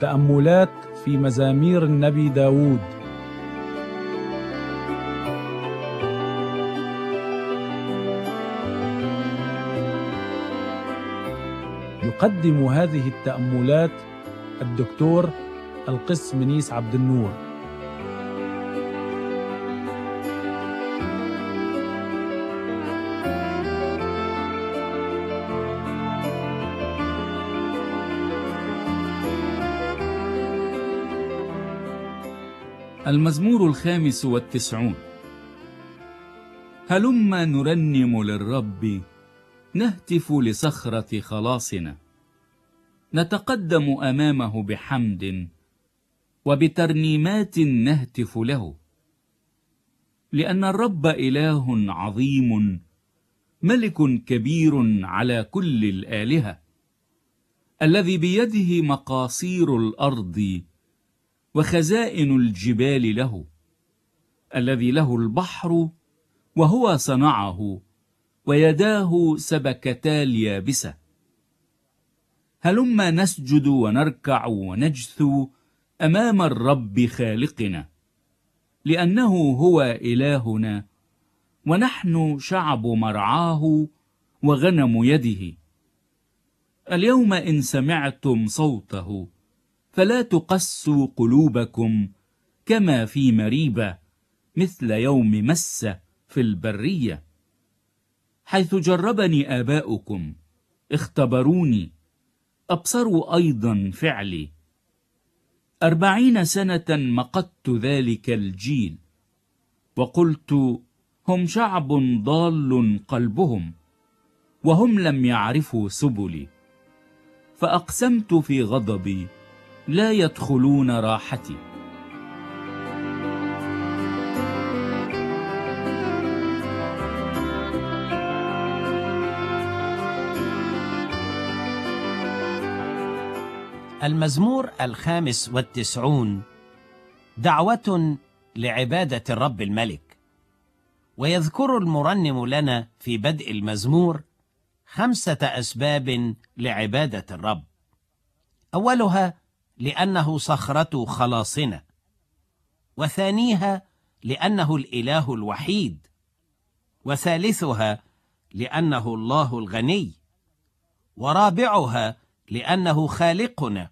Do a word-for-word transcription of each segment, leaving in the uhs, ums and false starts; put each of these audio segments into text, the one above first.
تأملات في مزامير النبي داود. يقدم هذه التأملات الدكتور القس منيس عبد النور. المزمور الخامس والتسعون. هلما نرنم للرب، نهتف لصخرة خلاصنا، نتقدم أمامه بحمد وبترنيمات نهتف له، لأن الرب إله عظيم، ملك كبير على كل الآلهة، الذي بيده مقاصير الأرض وخزائن الجبال له، الذي له البحر وهو صنعه، ويداه سبكتا اليابسة. هلما نسجد ونركع ونجثو أمام الرب خالقنا، لأنه هو إلهنا، ونحن شعب مرعاه وغنم يده. اليوم إن سمعتم صوته فلا تقسوا قلوبكم كما في مريبة، مثل يوم مس في البرية، حيث جربني آباؤكم، اختبروني، أبصروا أيضا فعلي. أربعين سنة مقت ذلك الجيل، وقلت هم شعب ضال قلبهم، وهم لم يعرفوا سبلي. فأقسمت في غضبي، لا يدخلون راحتي. المزمور الخامس والتسعون دعوة لعبادة الرب الملك. ويذكر المرنم لنا في بدء المزمور خمسة أسباب لعبادة الرب. أولها لأنه صخرة خلاصنا، وثانيها لأنه الإله الوحيد، وثالثها لأنه الله الغني، ورابعها لأنه خالقنا،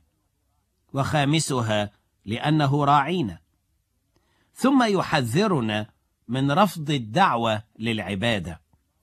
وخامسها لأنه راعينا. ثم يحذرنا من رفض الدعوة للعبادة.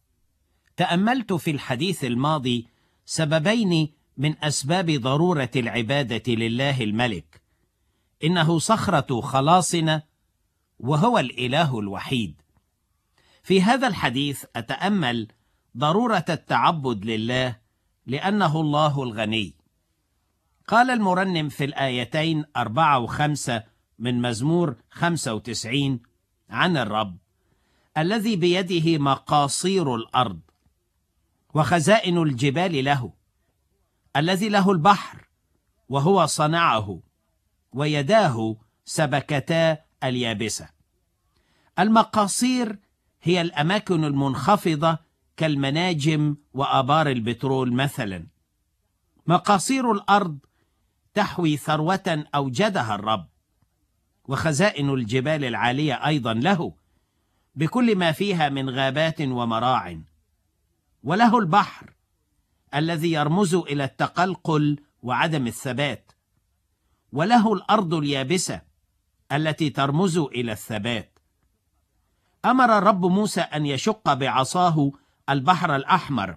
تأملت في الحديث الماضي سببين من أسباب ضرورة العبادة لله الملك: إنه صخرة خلاصنا، وهو الإله الوحيد. في هذا الحديث أتأمل ضرورة التعبد لله، لأنه الله الغني. قال المرنم في الآيتين أربعة وخمسة من مزمور خمسة وتسعين عن الرب: الذي بيده مقاصير الأرض وخزائن الجبال له، الذي له البحر وهو صنعه، ويداه سبكتا اليابسة. المقاصير هي الأماكن المنخفضة كالمناجم وآبار البترول مثلا. مقاصير الأرض تحوي ثروة أوجدها الرب، وخزائن الجبال العالية أيضا له، بكل ما فيها من غابات ومراع. وله البحر الذي يرمز إلى التقلقل وعدم الثبات، وله الأرض اليابسة التي ترمز إلى الثبات. أمر الرب موسى أن يشق بعصاه البحر الأحمر،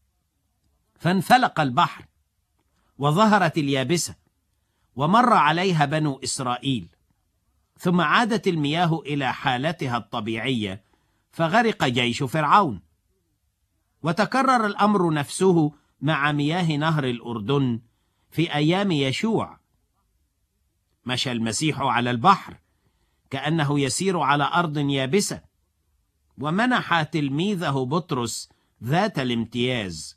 فانفلق البحر وظهرت اليابسة، ومر عليها بنو إسرائيل، ثم عادت المياه إلى حالتها الطبيعية، فغرق جيش فرعون. وتكرر الأمر نفسه مع مياه نهر الأردن في أيام يشوع. مشى المسيح على البحر كأنه يسير على أرض يابسة، ومنح تلميذه بطرس ذات الامتياز.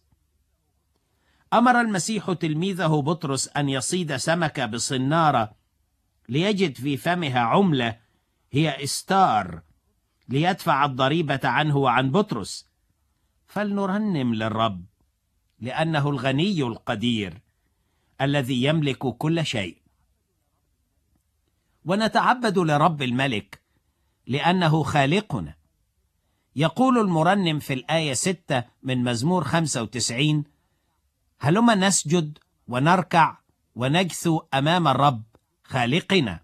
أمر المسيح تلميذه بطرس أن يصيد سمكة بصنارة ليجد في فمها عملة هي إستار، ليدفع الضريبة عنه وعن بطرس. فلنرنم للرب، لأنه الغني القدير الذي يملك كل شيء. ونتعبد لرب الملك لأنه خالقنا. يقول المرنم في الآية ستة من مزمور خمسة وتسعين: هلما نسجد ونركع ونجثو أمام الرب خالقنا.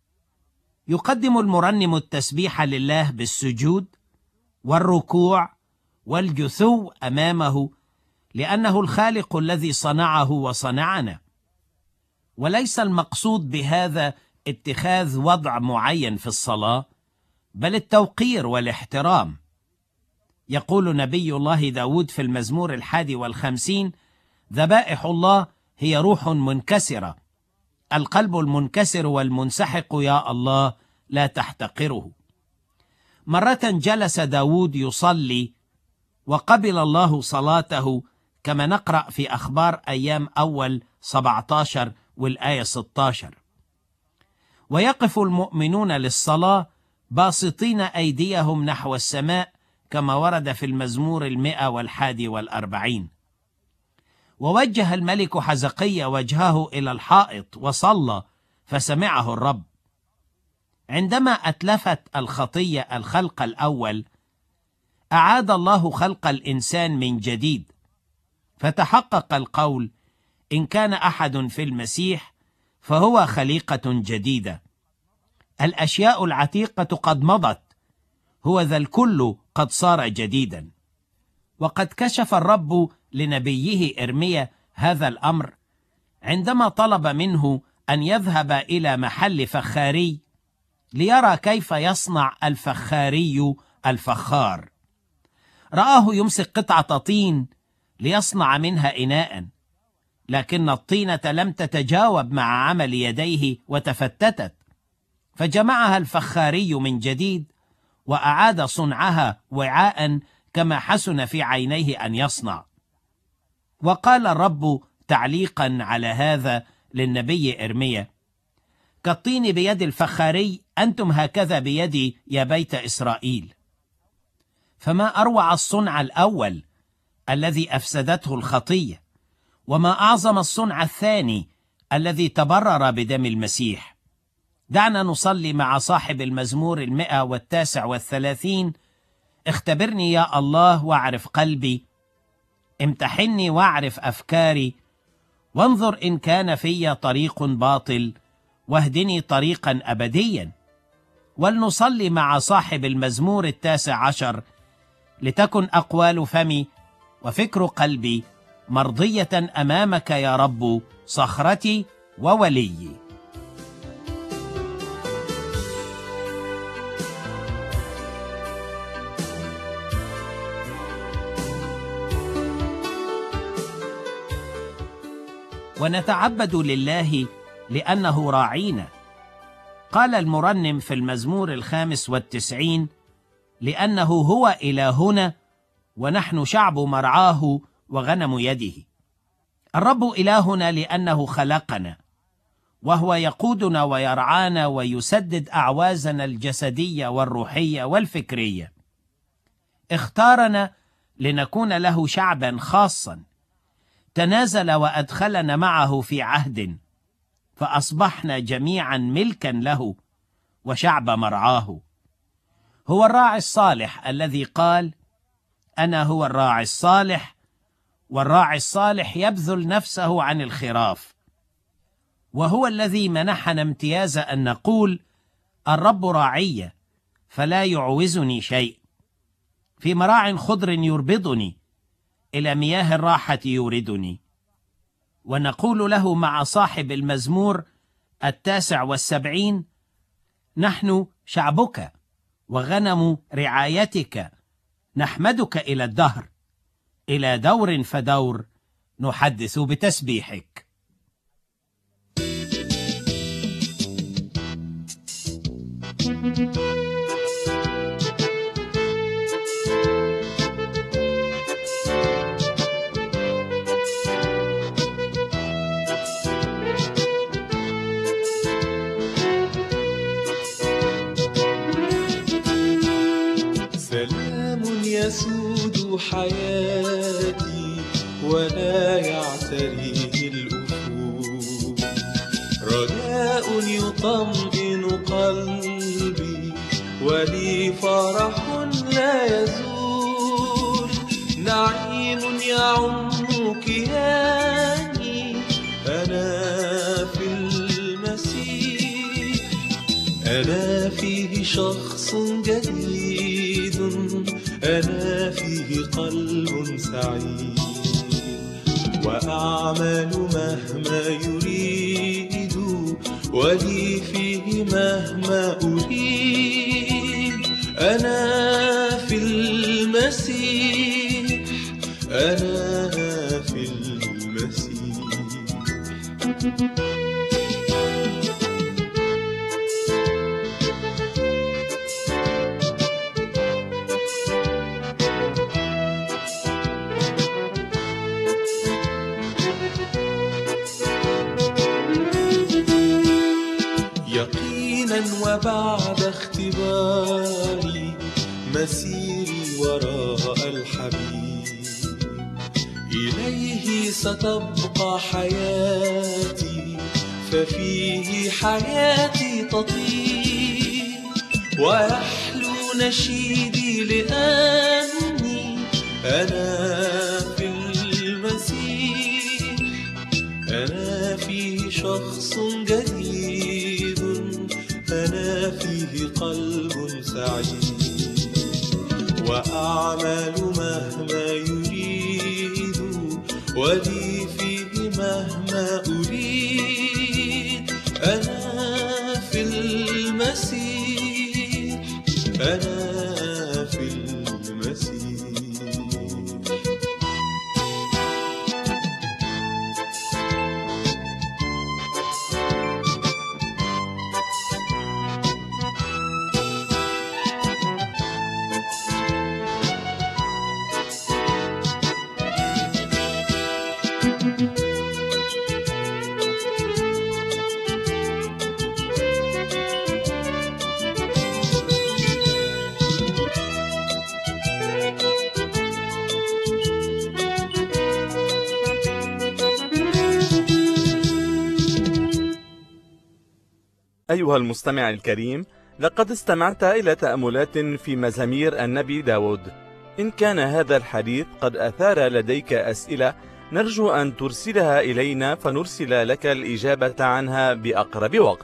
يقدم المرنم التسبيح لله بالسجود والركوع والجثو أمامه، لأنه الخالق الذي صنعه وصنعنا. وليس المقصود بهذا اتخاذ وضع معين في الصلاة، بل التوقير والاحترام. يقول نبي الله داود في المزمور الحادي والخمسين: ذبائح الله هي روح منكسرة، القلب المنكسر والمنسحق يا الله لا تحتقره. مرة جلس داود يصلي وقبل الله صلاته، كما نقرأ في أخبار أيام أول سبعة عشر والآية ستة عشر: ويقف المؤمنون للصلاة باسطين أيديهم نحو السماء، كما ورد في المزمور المئة والحادي والأربعين. ووجه الملك حزقيا وجهه إلى الحائط وصلى، فسمعه الرب. عندما أتلفت الخطية الخلق الأول، أعاد الله خلق الإنسان من جديد، فتحقق القول: إن كان أحد في المسيح فهو خليقة جديدة، الأشياء العتيقة قد مضت، هو ذا الكل قد صار جديدا. وقد كشف الرب لنبيه إرميا هذا الأمر عندما طلب منه أن يذهب إلى محل فخاري ليرى كيف يصنع الفخاري الفخار. رآه يمسك قطعة طين ليصنع منها إناء، لكن الطينة لم تتجاوب مع عمل يديه وتفتتت، فجمعها الفخاري من جديد وأعاد صنعها وعاء كما حسن في عينيه أن يصنع. وقال الرب تعليقا على هذا للنبي إرميا: كالطين بيد الفخاري أنتم هكذا بيدي يا بيت إسرائيل. فما أروع الصنع الأول الذي أفسدته الخطية، وما أعظم الصنع الثاني الذي تبرر بدم المسيح. دعنا نصلي مع صاحب المزمور المئة والتاسع والثلاثين: اختبرني يا الله واعرف قلبي، امتحني واعرف أفكاري، وانظر إن كان في طريق باطل، واهدني طريقا أبديا. ولنصلي مع صاحب المزمور التاسع عشر: لتكن أقوال فمي وفكر قلبي مرضية أمامك يا رب، صخرتي ووليي. ونتعبد لله لأنه راعينا. قال المرنم في المزمور الخامس والتسعين: لأنه هو إلهنا ونحن شعب مرعاه وغنم يده. الرب إلهنا لأنه خلقنا، وهو يقودنا ويرعانا ويسدد أعوازنا الجسدية والروحية والفكرية. اختارنا لنكون له شعبا خاصا، تنازل وأدخلنا معه في عهد، فأصبحنا جميعا ملكا له وشعب مرعاه. هو الراعي الصالح الذي قال: أنا هو الراعي الصالح، والراعي الصالح يبذل نفسه عن الخراف. وهو الذي منحنا امتياز أن نقول: الرب راعي فلا يعوزني شيء، في مراع خضر يربضني، إلى مياه الراحة يوردني. ونقول له مع صاحب المزمور التاسع والسبعين: نحن شعبك وغنم رعايتك، نحمدك إلى الدهر، إلى دور فدور نحدث بتسبيحك. سلام يسود حياتي ولا يعتريه الأفوق، رجاء دواء يطمئن قلبي ولي فرح لا يزول، نعيم يعم كياني أنا في المسيح. أنا فيه شخص جديد، أنا فيه قلب سعيد، وأعمل مهما يريد، ولي فيه مهما أريد. أنا في المسيح، أنا في المسيح. يقينا وبعد اختباري مسيري وراء الحبيب، إليه ستبقى حياتي، ففيه حياتي تطيب. ويحلو نشيدي لأني أنا في المسيح. أنا فيه شخص جديد، أنا فيه قلب سعيد، وأعمل مهما يريد، ولي فيه مهما أريد. أنا في المسيح، أنا في المسيح. أيها المستمع الكريم، لقد استمعت إلى تأملات في مزامير النبي داود. إن كان هذا الحديث قد أثار لديك أسئلة، نرجو أن ترسلها إلينا فنرسل لك الإجابة عنها بأقرب وقت.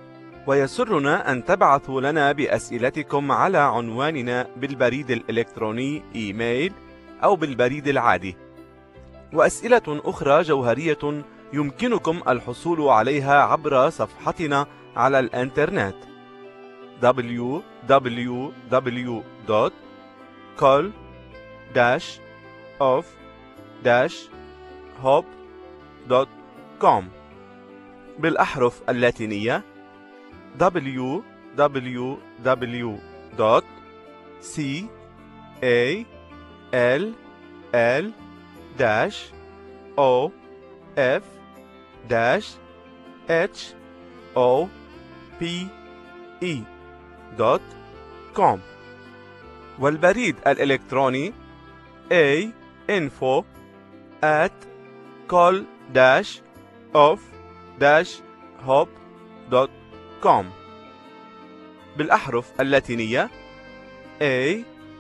ويسرنا أن تبعثوا لنا بأسئلتكم على عنواننا بالبريد الإلكتروني إيميل أو بالبريد العادي. وأسئلة أخرى جوهرية يمكنكم الحصول عليها عبر صفحتنا على الإنترنت دبليو دبليو دبليو دوت كول داش أوف داش هوب دوت كوم بالأحرف اللاتينية دبليو دبليو دبليو دوت سي إيه إل إل داش أو إف داش إتش أو بي إي دوت كوم، والبريد الإلكتروني A info at call dash of dash hop دوت كوم بالأحرف اللاتينية A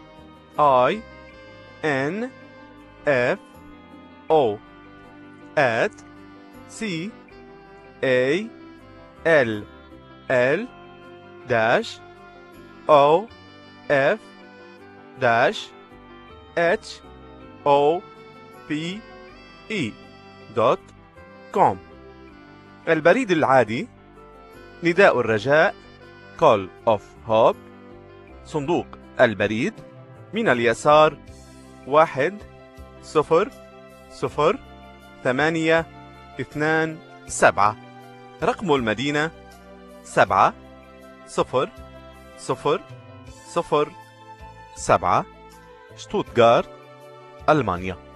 I N F O at C A L L dash O F dash H O P E دوت كوم. البريد العادي نداء الرجاء Call of Hope، صندوق البريد من اليسار واحد صفر صفر ثمانية اثنان سبعة، رقم المدينة سبعة صفر صفر صفر سبعة، شتوتغارت، ألمانيا.